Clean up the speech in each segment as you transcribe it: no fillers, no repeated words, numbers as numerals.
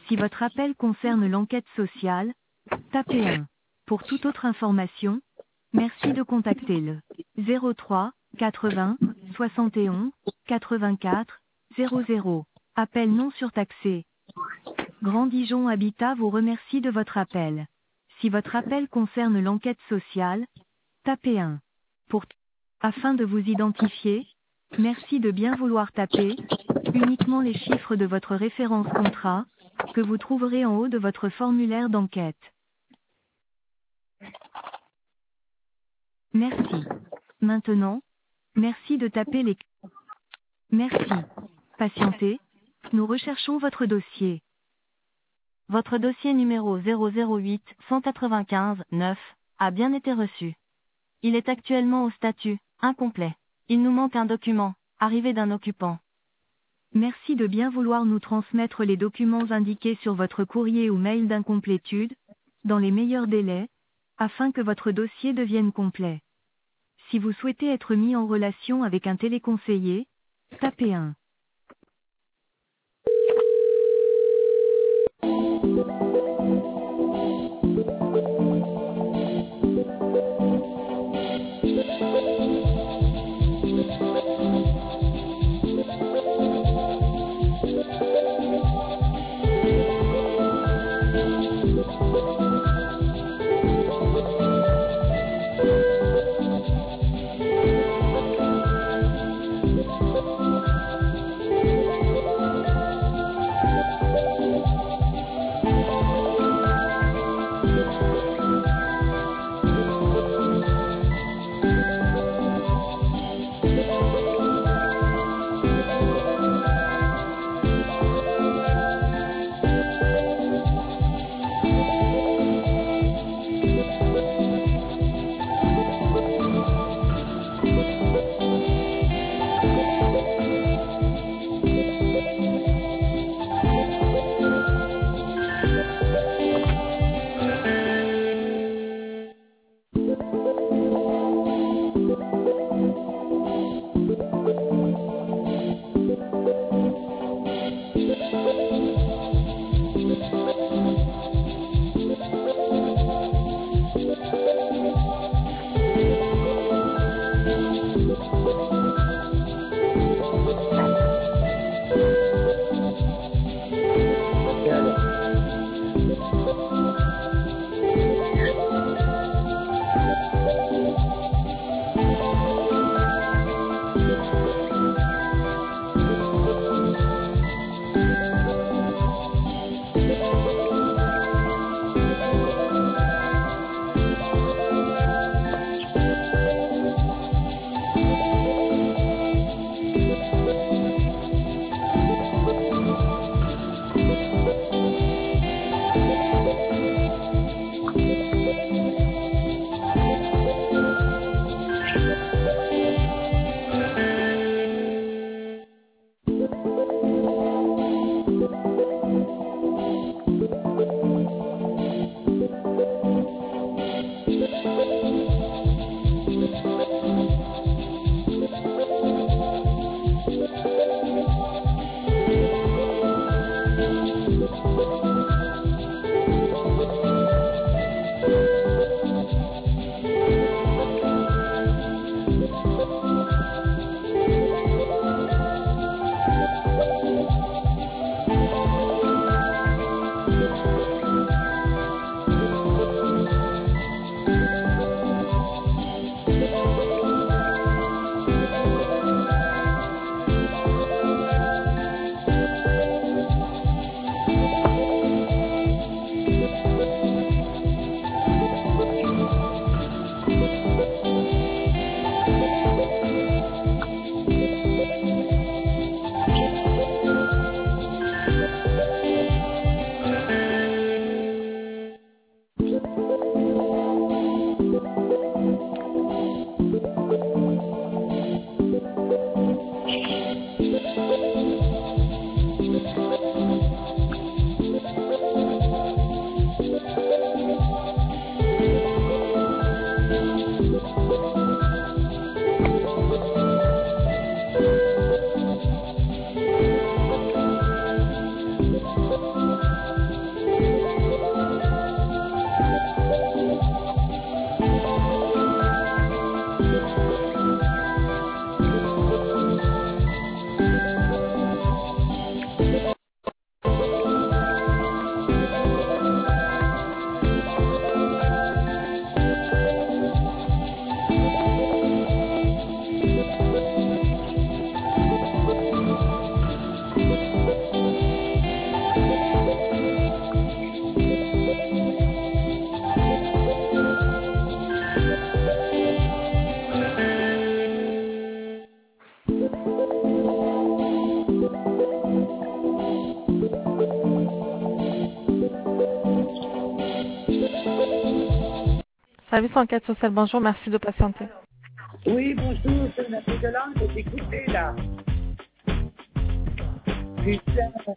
Si votre appel concerne l'enquête sociale, tapez 1. Pour toute autre information, merci de contacter le 03 80 71 84 00. Appel non surtaxé. Grand Dijon Habitat vous remercie de votre appel. Si votre appel concerne l'enquête sociale, tapez 1. Afin de vous identifier, merci de bien vouloir taper uniquement les chiffres de votre référence contrat, que vous trouverez en haut de votre formulaire d'enquête. Merci. Maintenant, merci de taper les... Merci. Patientez, nous recherchons votre dossier. Votre dossier numéro 008 195 9 a bien été reçu. Il est actuellement au statut incomplet. Il nous manque un document, arrivé d'un occupant. Merci de bien vouloir nous transmettre les documents indiqués sur votre courrier ou mail d'incomplétude, dans les meilleurs délais, afin que votre dossier devienne complet. Si vous souhaitez être mis en relation avec un téléconseiller, tapez 1. service enquête sociale. Bonjour, merci de patienter. Oui, bonjour, c'est une appel de langue, je t'ai coupé là. Putain.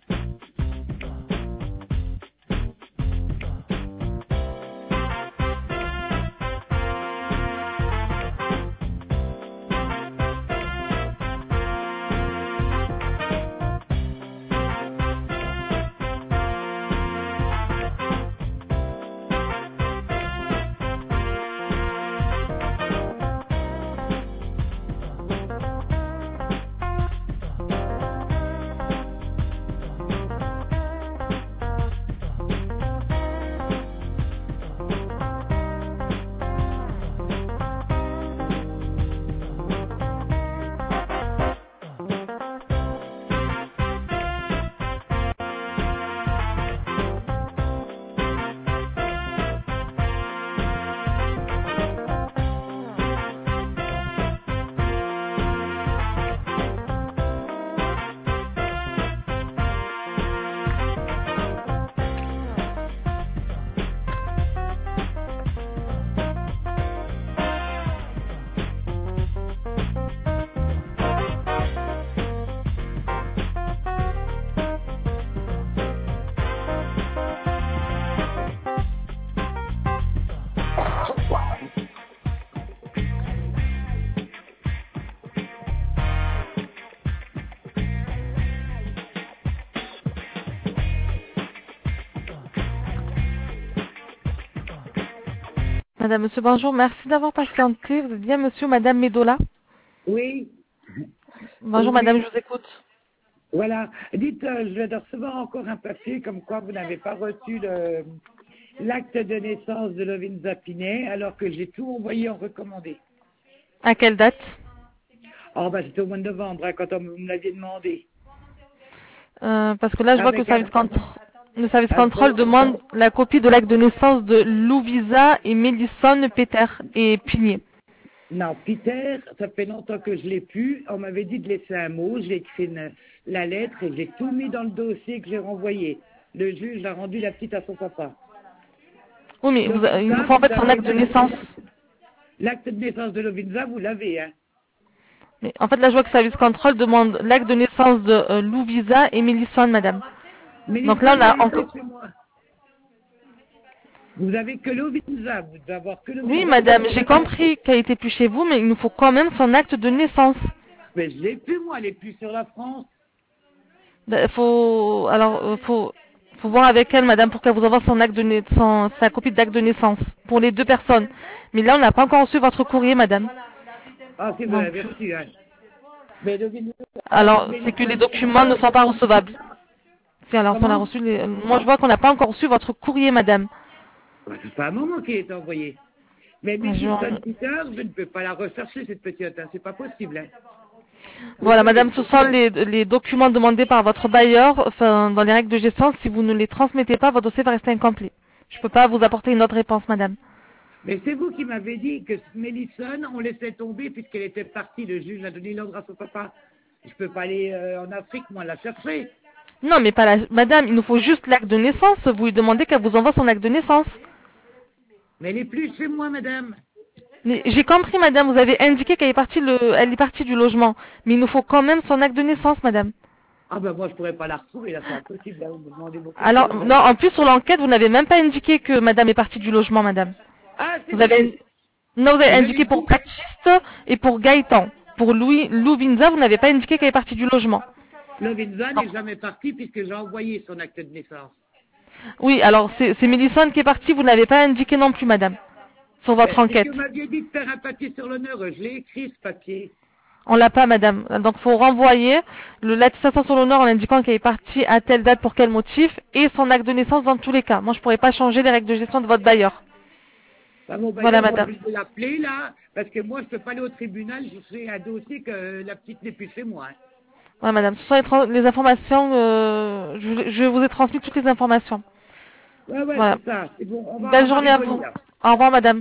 Madame, monsieur, bonjour, merci d'avoir patienté. Vous êtes bien monsieur ou madame Medola? Oui. Bonjour Oui. madame, je vous écoute. Voilà. Dites, je vais de recevoir encore un papier comme quoi vous n'avez pas reçu l'acte de naissance de Lovinza Pinet alors que j'ai tout envoyé en recommandé. À quelle date? Oh, bah c'était au mois de novembre hein, quand on me l'aviez demandé. Parce que là, je vois que le service un contrôle faux- demande la copie de l'acte de naissance de Louvisa et Mélissonne Peter et Pigné. Non, Peter, ça fait longtemps que je l'ai plus. On m'avait dit de laisser un mot. J'ai écrit la lettre et j'ai tout mis dans le dossier que j'ai renvoyé. Le juge a rendu la petite à son papa. Oui, mais Lovinza, il nous faut en fait vous son avez acte de naissance. l'acte de naissance de Lovinza, vous l'avez, hein? Mais en fait, là, je vois que le service contrôle demande l'acte de naissance de Louvisa et Mélissonne, madame. Mais Donc là, on a encore... chez moi. Vous avez que Lovinza, vous devez avoir que Lovinza. Oui, madame, j'ai compris qu'elle était plus chez vous, mais il nous faut quand même son acte de naissance. Mais je l'ai plus, moi, elle est plus sur la France. Faut voir avec elle, madame, pour qu'elle vous envoie sa copie d'acte de naissance pour les deux personnes. Mais là, on n'a pas encore reçu votre courrier, madame. Ah, si vous l'avez reçu, hein. Mais Lovinza... Alors, c'est que les documents ne sont pas recevables. Si, alors, on a reçu moi, je vois qu'on n'a pas encore reçu votre courrier, madame. Bah, c'est pas un moment qui est envoyé. Mais Mélissonne Peter, je ne peux pas la rechercher, cette petite, hein. C'est pas possible, hein. Voilà, madame, ce sont les documents demandés par votre bailleur, enfin, dans les règles de gestion. Si vous ne les transmettez pas, votre dossier va rester incomplet. Je ne peux pas vous apporter une autre réponse, madame. Mais c'est vous qui m'avez dit que Mélissonne, on laissait tomber puisqu'elle était partie. Le juge a donné l'ordre à son papa. Je peux pas aller en Afrique, moi, la chercher. Non, mais pas madame, il nous faut juste l'acte de naissance. Vous lui demandez qu'elle vous envoie son acte de naissance. Mais elle est plus chez moi, madame. J'ai compris, madame, vous avez indiqué qu'elle est partie elle est partie du logement. Mais il nous faut quand même son acte de naissance, madame. Ah ben moi, je pourrais pas la retrouver, là, c'est impossible, là, vous me demandez beaucoup. Alors, non, en plus, sur l'enquête, vous n'avez même pas indiqué que madame est partie du logement, madame. Ah, c'est Vous avez indiqué pour dit. Baptiste et pour Gaëtan. Pour Lovinza, vous n'avez pas indiqué qu'elle est partie du logement. Lovinza n'est jamais partie puisque j'ai envoyé son acte de naissance. Oui, alors c'est Mélissonne qui est partie, vous n'avez pas indiqué non plus, madame, sur votre enquête. Vous m'aviez dit de faire un papier sur l'honneur, je l'ai écrit ce papier. On l'a pas, madame. Donc, faut renvoyer l'attestation sur l'honneur en indiquant qu'elle est partie à telle date pour quel motif et son acte de naissance dans tous les cas. Moi, je pourrais pas changer les règles de gestion de votre bailleur. Bah, mon Voilà, bailleur, madame. Je vais l'appeler, là, parce que moi, je peux pas aller au tribunal, je fais un dossier que la petite n'est plus chez moi. Hein. Voilà, madame. Ce sont les informations, je vous ai transmis toutes les informations. Ouais, voilà. c'est ça. C'est bon. Belle journée à vous. Au revoir, madame.